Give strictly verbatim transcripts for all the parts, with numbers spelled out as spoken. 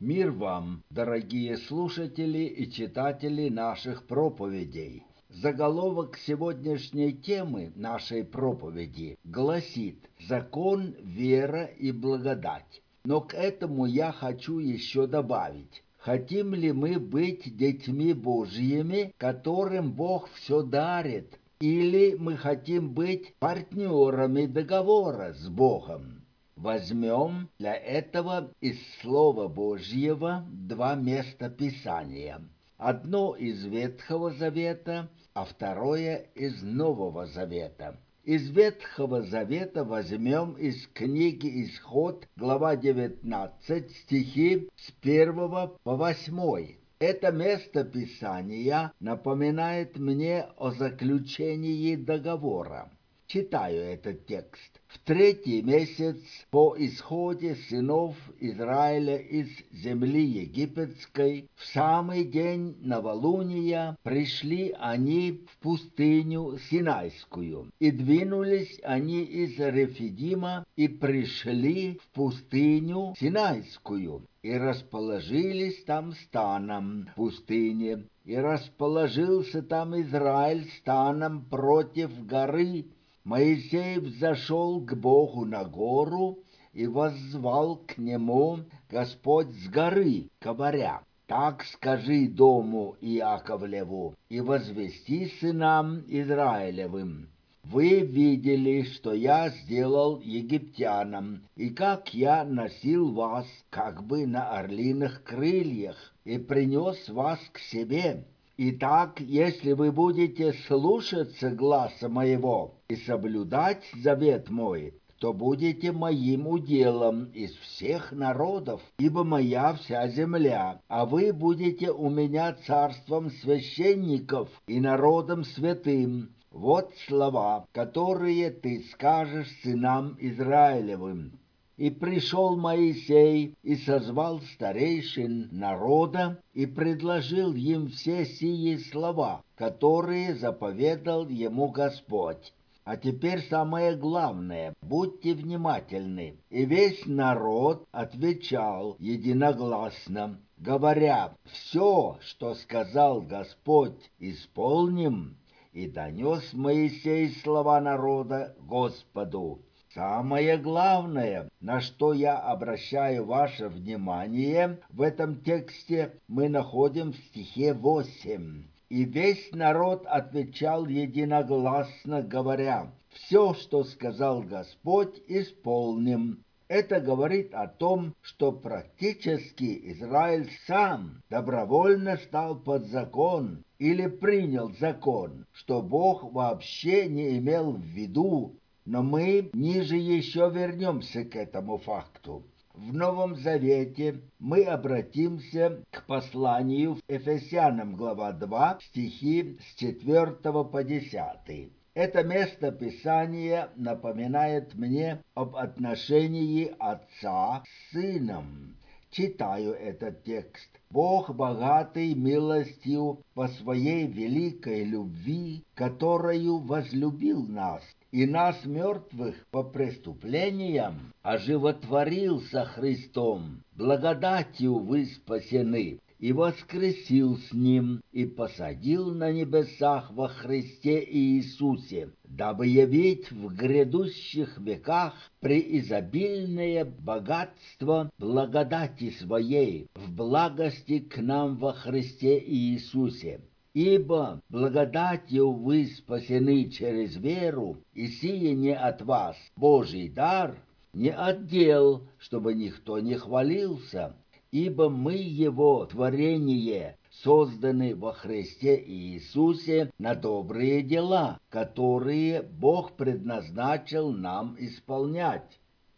Мир вам, дорогие слушатели и читатели наших проповедей. Заголовок сегодняшней темы нашей проповеди гласит «Закон, вера и благодать». Но к этому я хочу еще добавить. Хотим ли мы быть детьми Божьими, которым Бог все дарит, или мы хотим быть партнерами договора с Богом? Возьмем для этого из Слова Божьего два места Писания. Одно из Ветхого Завета, а второе из Нового Завета. Из Ветхого Завета возьмем из книги Исход, глава девятнадцать, стихи с первого по восьмой. Это место Писания напоминает мне о заключении договора. Читаю этот текст. В третий месяц по исходе сынов Израиля из земли египетской, в самый день новолуния, пришли они в пустыню Синайскую. И двинулись они из Рефидима и пришли в пустыню Синайскую. И расположились там станом в пустыне. И расположился там Израиль станом против горы. Моисей взошел к Богу на гору и воззвал к нему Господь с горы, говоря: «Так скажи дому Иаковлеву и возвести сынам Израилевым. Вы видели, что я сделал египтянам, и как я носил вас как бы на орлиных крыльях и принес вас к себе. Итак, если вы будете слушаться гласа моего и соблюдать завет мой, то будете моим уделом из всех народов, ибо моя вся земля, а вы будете у меня царством священников и народом святым. Вот слова, которые ты скажешь сынам Израилевым». И пришел Моисей и созвал старейшин народа и предложил им все сии слова, которые заповедал ему Господь. А теперь самое главное, будьте внимательны. И весь народ отвечал единогласно, говоря: «Все, что сказал Господь, исполним». И донес Моисей слова народа Господу. Самое главное, на что я обращаю ваше внимание в этом тексте, мы находим в стихе восемь. «И весь народ отвечал единогласно, говоря: все, что сказал Господь, исполним». Это говорит о том, что практически Израиль сам добровольно стал под закон или принял закон, что Бог вообще не имел в виду. Но мы ниже еще вернемся к этому факту. В Новом Завете мы обратимся к посланию Ефесянам, глава два, стихи с четвёртого по десятый. Это место Писания напоминает мне об отношении отца с сыном. Читаю этот текст. «Бог, богатый милостью по своей великой любви, которою возлюбил нас, и нас, мертвых по преступлениям, оживотворил со Христом, благодатью вы спасены, и воскресил с Ним, и посадил на небесах во Христе Иисусе, дабы явить в грядущих веках преизобильное богатство благодати Своей в благости к нам во Христе Иисусе. Ибо благодатью вы спасены через веру, и сие не от вас, Божий дар, не от дел, чтобы никто не хвалился, ибо мы Его творение, созданы во Христе Иисусе на добрые дела, которые Бог предназначил нам исполнять».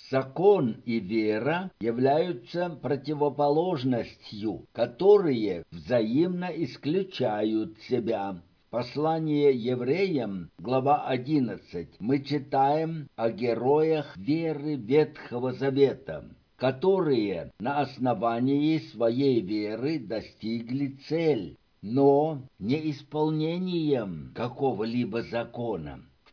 Закон и вера являются противоположностью, которые взаимно исключают себя. Послание евреям, глава одиннадцать, мы читаем о героях веры Ветхого Завета, которые на основании своей веры достигли цель, но не исполнением какого-либо закона. В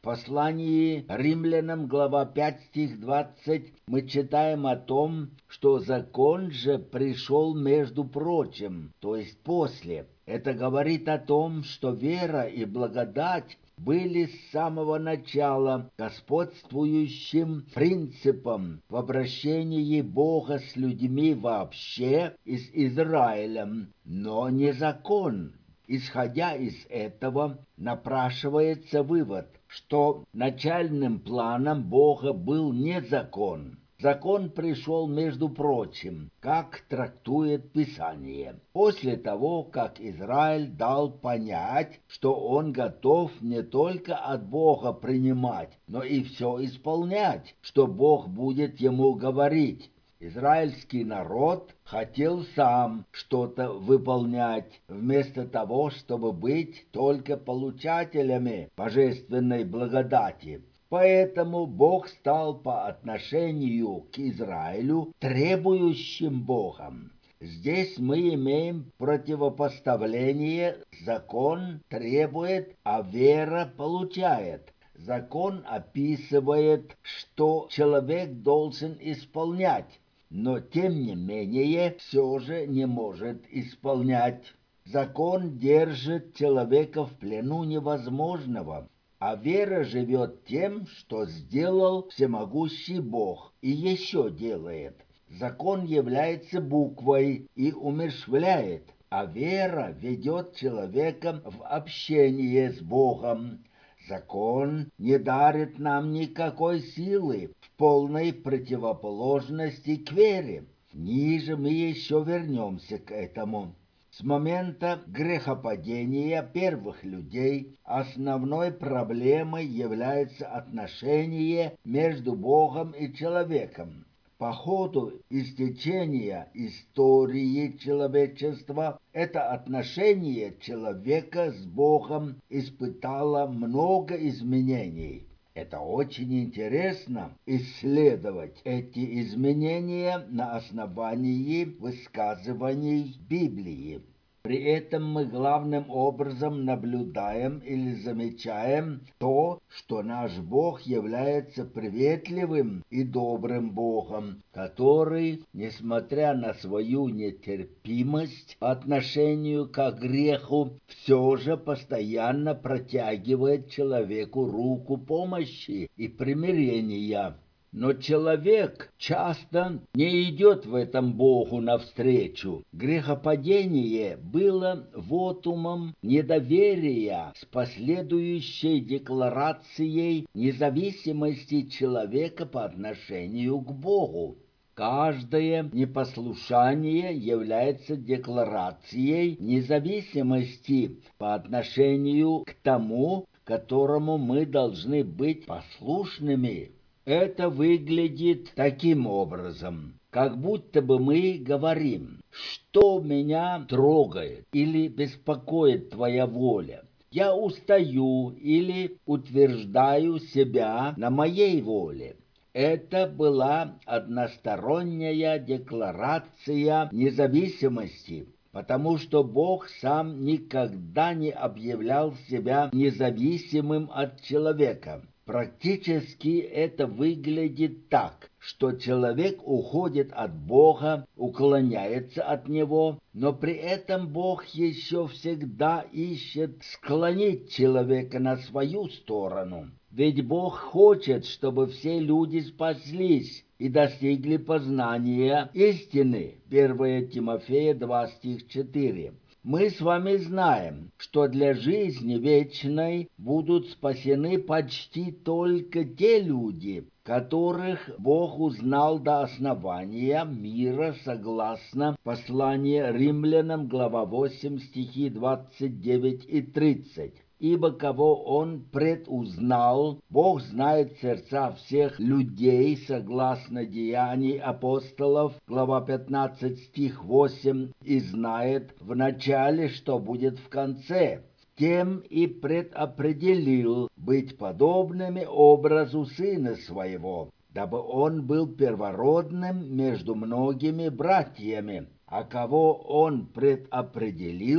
послании Римлянам, глава пять, стих двадцать, мы читаем о том, что закон же пришел между прочим, то есть после. Это говорит о том, что вера и благодать были с самого начала господствующим принципом в обращении Бога с людьми вообще и с Израилем, но не закон. Исходя из этого, напрашивается вывод, что начальным планом Бога был не закон. Закон пришел, между прочим, как трактует Писание, после того, как Израиль дал понять, что он готов не только от Бога принимать, но и все исполнять, что Бог будет ему говорить. Израильский народ хотел сам что-то выполнять, вместо того, чтобы быть только получателями божественной благодати. Поэтому Бог стал по отношению к Израилю требующим Богом. Здесь мы имеем противопоставление: закон требует, а вера получает. Закон описывает, что человек должен исполнять, но тем не менее все же не может исполнять. Закон держит человека в плену невозможного, а вера живет тем, что сделал всемогущий Бог и еще делает. Закон является буквой и умерщвляет, а вера ведет человека в общение с Богом. Закон не дарит нам никакой силы, в полной противоположности к вере. Ниже мы еще вернемся к этому. С момента грехопадения первых людей основной проблемой является отношение между Богом и человеком. По ходу истечения истории человечества это отношение человека с Богом испытало много изменений. Это очень интересно исследовать эти изменения на основании высказываний Библии. При этом мы главным образом наблюдаем или замечаем то, что наш Бог является приветливым и добрым Богом, который, несмотря на свою нетерпимость по отношению к греху, все же постоянно протягивает человеку руку помощи и примирения. Но человек часто не идет в этом Богу навстречу. Грехопадение было вотумом недоверия с последующей декларацией независимости человека по отношению к Богу. Каждое непослушание является декларацией независимости по отношению к тому, которому мы должны быть послушными. Это выглядит таким образом, как будто бы мы говорим: что меня трогает или беспокоит твоя воля? Я устаю или утверждаю себя на моей воле. Это была односторонняя декларация независимости, потому что Бог сам никогда не объявлял себя независимым от человека. Практически это выглядит так, что человек уходит от Бога, уклоняется от Него, но при этом Бог еще всегда ищет склонить человека на свою сторону. Ведь Бог хочет, чтобы все люди спаслись и достигли познания истины. первое Тимофея два, стих четыре. Мы с вами знаем, что для жизни вечной будут спасены почти только те люди, которых Бог узнал до основания мира, согласно посланию Римлянам, глава восемь, стихи двадцать девять и тридцать. Ибо кого Он предузнал, Бог знает сердца всех людей, согласно Деяний апостолов, глава пятнадцать, стих восемь, и знает в начале, что будет в конце. Тем и предопределил быть подобными образу Сына Своего, дабы Он был первородным между многими братьями. А кого Он предопределил,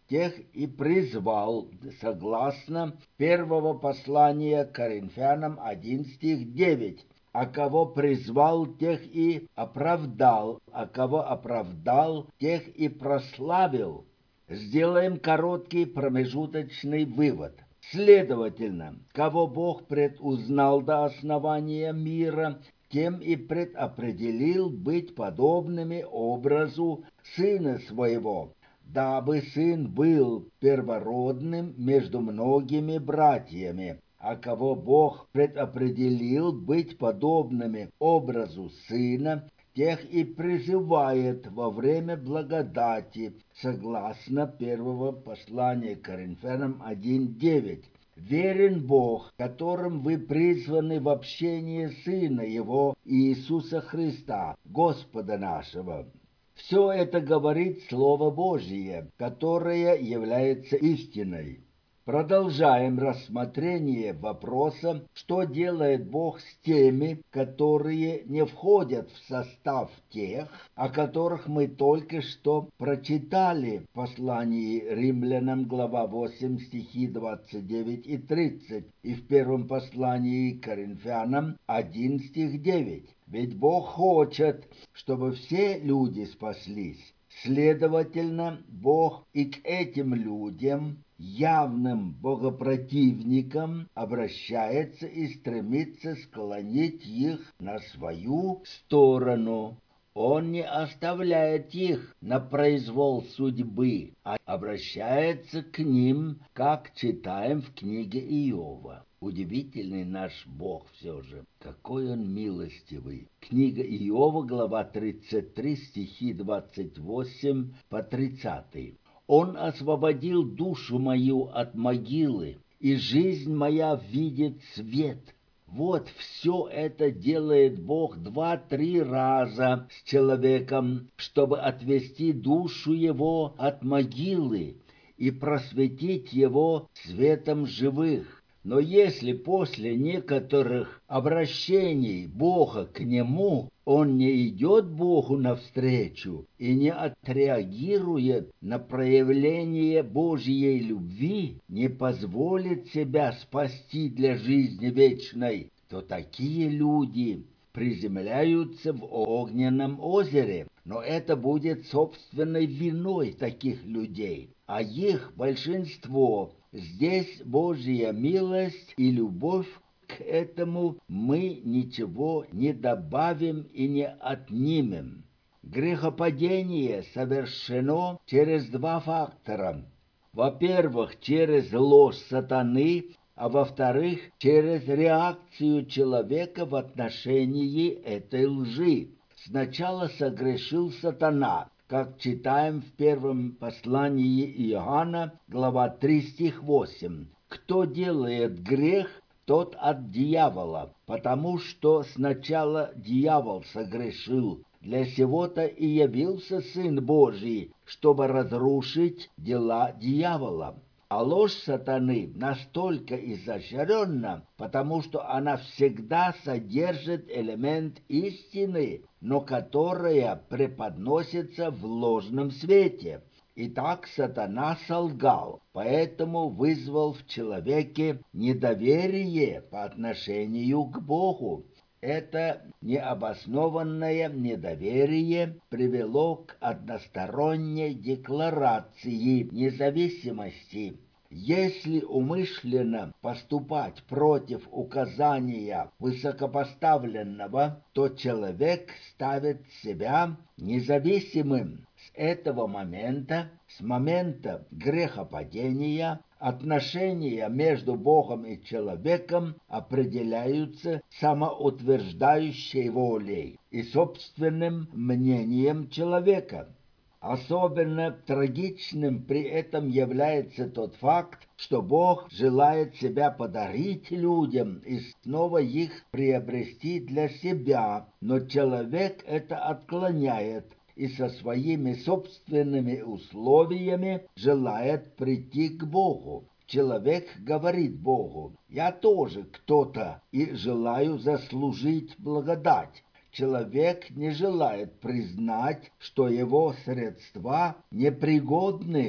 тех и призвал, согласно первого послания Коринфянам один стих девять. А кого призвал, тех и оправдал, а кого оправдал, тех и прославил. Сделаем короткий промежуточный вывод. Следовательно, кого Бог предузнал до основания мира, тем и предопределил быть подобными образу Сына Своего, дабы Сын был первородным между многими братьями. А кого Бог предопределил быть подобными образу Сына, тех и призывает во время благодати, согласно первого послания Коринфянам один девять. Верен Бог, которым вы призваны в общение Сына Его, Иисуса Христа, Господа нашего. Все это говорит Слово Божие, которое является истиной. Продолжаем рассмотрение вопроса, что делает Бог с теми, которые не входят в состав тех, о которых мы только что прочитали в послании Римлянам, глава восемь, стихи двадцать девять и тридцать, и в первом послании Коринфянам один, стих девять. Ведь Бог хочет, чтобы все люди спаслись. Следовательно, Бог и к этим людям, явным богопротивникам, обращается и стремится склонить их на свою сторону. Он не оставляет их на произвол судьбы, а обращается к ним, как читаем в книге Иова. Удивительный наш Бог все же, какой Он милостивый. Книга Иова, глава тридцать три, стихи двадцать восемь по тридцать. Он освободил душу мою от могилы, и жизнь моя видит свет. Вот все это делает Бог два-три раза с человеком, чтобы отвести душу его от могилы и просветить его светом живых. Но если после некоторых обращений Бога к нему он не идет Богу навстречу и не отреагирует на проявление Божьей любви, не позволит себя спасти для жизни вечной, то такие люди приземляются в огненном озере. Но это будет собственной виной таких людей, а их большинство. Здесь Божья милость и любовь, к этому мы ничего не добавим и не отнимем. Грехопадение совершено через два фактора. Во-первых, через ложь сатаны, а во-вторых, через реакцию человека в отношении этой лжи. Сначала согрешил сатана, как читаем в первом послании Иоанна, глава три, стих восемь. Кто делает грех, тот от дьявола, потому что сначала дьявол согрешил. Для сего-то и явился Сын Божий, чтобы разрушить дела дьявола. А ложь сатаны настолько изощренна, потому что она всегда содержит элемент истины, но которая преподносится в ложном свете. Итак, сатана солгал, поэтому вызвал в человеке недоверие по отношению к Богу. Это необоснованное недоверие привело к односторонней декларации независимости. Если умышленно поступать против указания высокопоставленного, то человек ставит себя независимым. С этого момента, с момента грехопадения, отношения между Богом и человеком определяются самоутверждающей волей и собственным мнением человека. Особенно трагичным при этом является тот факт, что Бог желает себя подарить людям и снова их приобрести для себя, но человек это отклоняет и со своими собственными условиями желает прийти к Богу. Человек говорит Богу: «Я тоже кто-то и желаю заслужить благодать». Человек не желает признать, что его средства непригодны.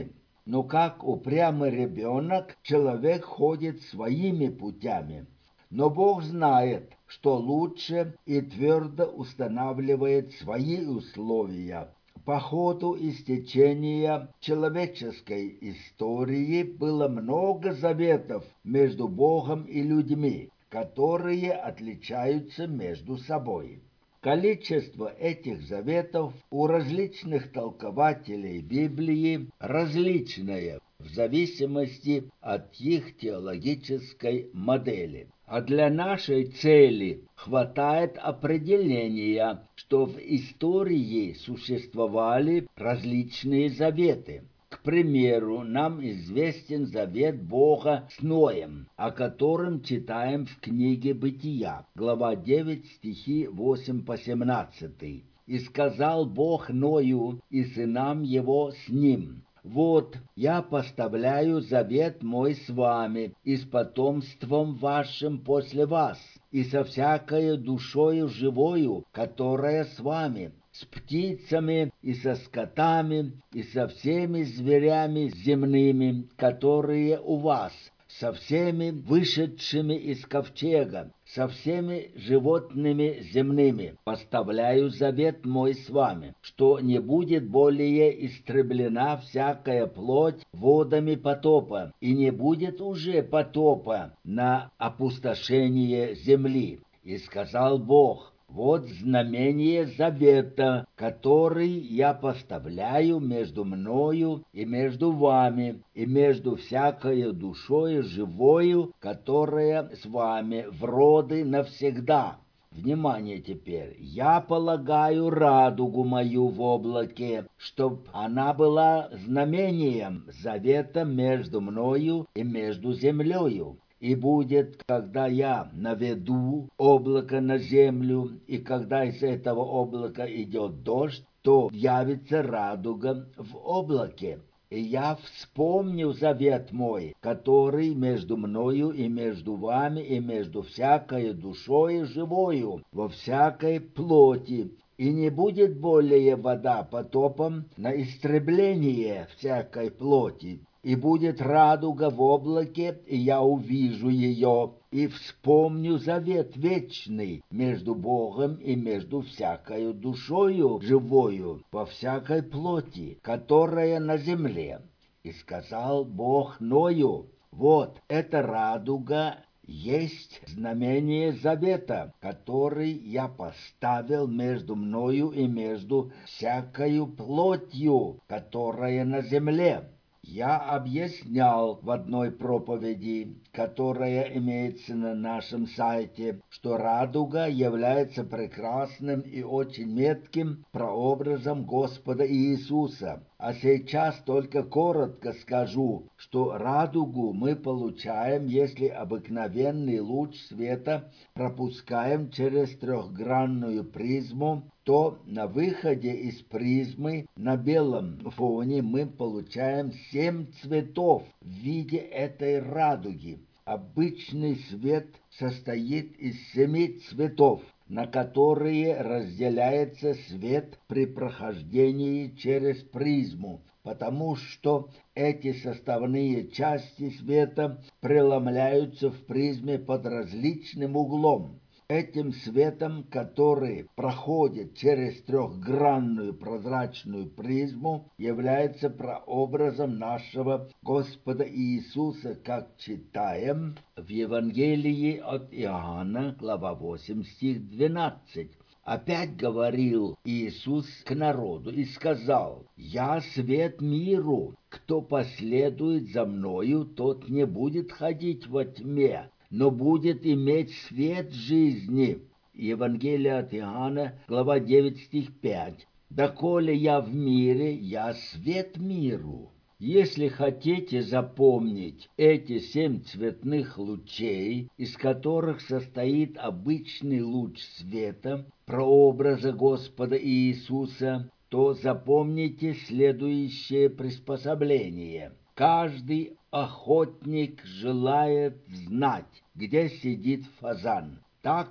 но как упрямый ребенок человек ходит своими путями. Но Бог знает, что лучше, и твердо устанавливает свои условия. По ходу истечения человеческой истории было много заветов между Богом и людьми, которые отличаются между собой. Количество этих заветов у различных толкователей Библии различное в зависимости от их теологической модели. А для нашей цели хватает определения, что в истории существовали различные заветы. К примеру, нам известен завет Бога с Ноем, о котором читаем в книге Бытия, глава девять, стихи восемь по семнадцать. «И сказал Бог Ною и сынам его с ним: вот, я поставляю завет мой с вами и с потомством вашим после вас, и со всякою душою живою, которая с вами, с птицами и со скотами, и со всеми зверями земными, которые у вас, со всеми вышедшими из ковчега, со всеми животными земными. Поставляю завет мой с вами, что не будет более истреблена всякая плоть водами потопа, и не будет уже потопа на опустошение земли. И сказал Бог: вот знамение завета, который я поставляю между мною и между вами, и между всякою душою живою, которая с вами в роды навсегда. Внимание теперь. Я полагаю радугу мою в облаке, чтоб она была знамением завета между мною и между землею. И будет, когда я наведу облако на землю, и когда из этого облака идет дождь, то явится радуга в облаке. И я вспомню завет мой, который между мною и между вами, и между всякой душою живою, во всякой плоти. И не будет более вода потопом на истребление всякой плоти. И будет радуга в облаке, и я увижу ее, и вспомню завет вечный между Богом и между всякою душою живою во всякой плоти, которая на земле. И сказал Бог Ною: вот эта радуга есть знамение завета, который я поставил между мною и между всякою плотью, которая на земле. Я объяснял в одной проповеди, которая имеется на нашем сайте, что радуга является прекрасным и очень метким прообразом Господа Иисуса. А сейчас только коротко скажу, что радугу мы получаем, если обыкновенный луч света пропускаем через трехгранную призму, то на выходе из призмы на белом фоне мы получаем семь цветов в виде этой радуги. Обычный свет состоит из семи цветов, на которые разделяется свет при прохождении через призму, потому что эти составные части света преломляются в призме под различным углом. Этим светом, который проходит через трехгранную прозрачную призму, является прообразом нашего Господа Иисуса, как читаем в Евангелии от Иоанна, глава восемь, стих двенадцать. Опять говорил Иисус к народу и сказал: «Я свет миру, кто последует за мною, тот не будет ходить во тьме, но будет иметь свет жизни». Евангелие от Иоанна, глава девять, стих пять. «Доколе я в мире, я свет миру». Если хотите запомнить эти семь цветных лучей, из которых состоит обычный луч света, прообраза Господа Иисуса, то запомните следующее приспособление. Каждый охотник желает знать, где сидит фазан. Так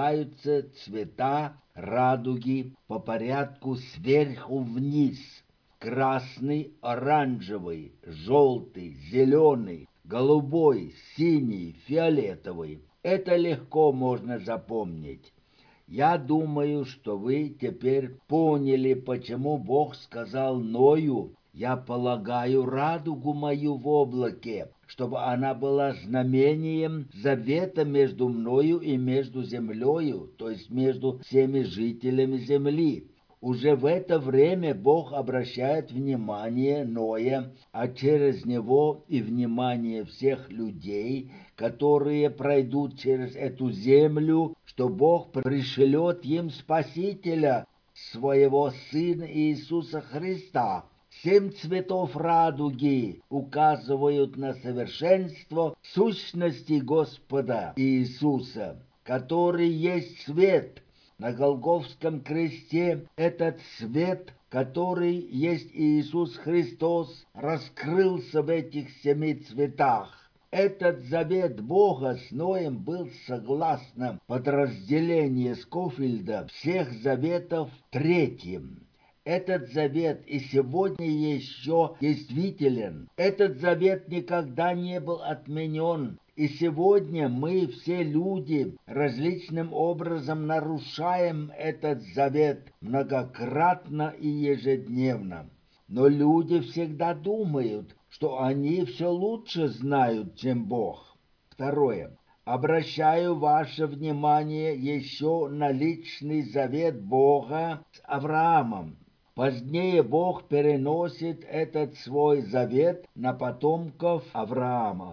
располагаются цвета радуги по порядку сверху вниз. красный, оранжевый, желтый, зеленый, голубой, синий, фиолетовый. Это легко можно запомнить. Я думаю, что вы теперь поняли, почему Бог сказал Ною: «Я полагаю радугу мою в облаке, чтобы она была знамением завета между мною и между землею», то есть между всеми жителями земли. Уже в это время Бог обращает внимание Ноя, а через него и внимание всех людей, которые пройдут через эту землю, что Бог пришлет им Спасителя, своего Сына Иисуса Христа. Семь цветов радуги указывают на совершенство сущности Господа Иисуса, который есть свет. На Голгофском кресте этот свет, который есть Иисус Христос, раскрылся в этих семи цветах. Этот завет Бога с Ноем был, согласно подразделению Скофилда, всех заветов третьим. Этот завет и сегодня еще действителен. Этот завет никогда не был отменен. И сегодня мы, все люди, различным образом нарушаем этот завет многократно и ежедневно. Но люди всегда думают, что они все лучше знают, чем Бог. Второе. Обращаю ваше внимание еще на личный завет Бога с Авраамом. Позднее Бог переносит этот свой завет на потомков Авраама.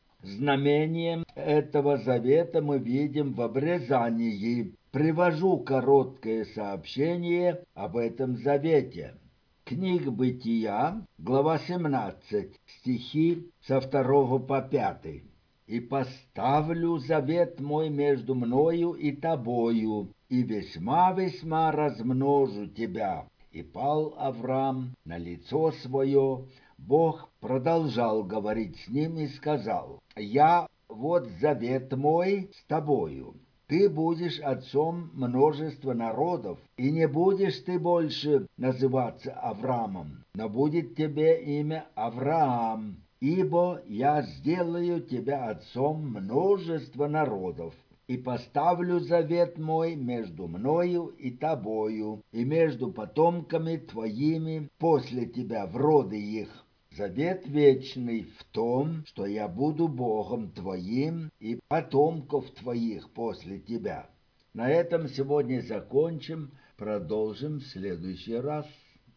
Знамением этого завета мы видим в обрезании. Привожу короткое сообщение об этом завете. Книга Бытия, глава семнадцать, стихи со второго по пятый. «И поставлю завет мой между мною и тобою, и весьма-весьма размножу тебя». И пал Авраам на лицо свое. Бог продолжал говорить с ним и сказал: «Я вот завет мой с тобою. Ты будешь отцом множества народов, и не будешь ты больше называться Авраамом, но будет тебе имя Авраам, ибо я сделаю тебя отцом множества народов. И поставлю завет мой между мною и тобою, и между потомками твоими после тебя в роды их. Завет вечный в том, что я буду Богом твоим и потомков твоих после тебя». На этом сегодня закончим, продолжим в следующий раз.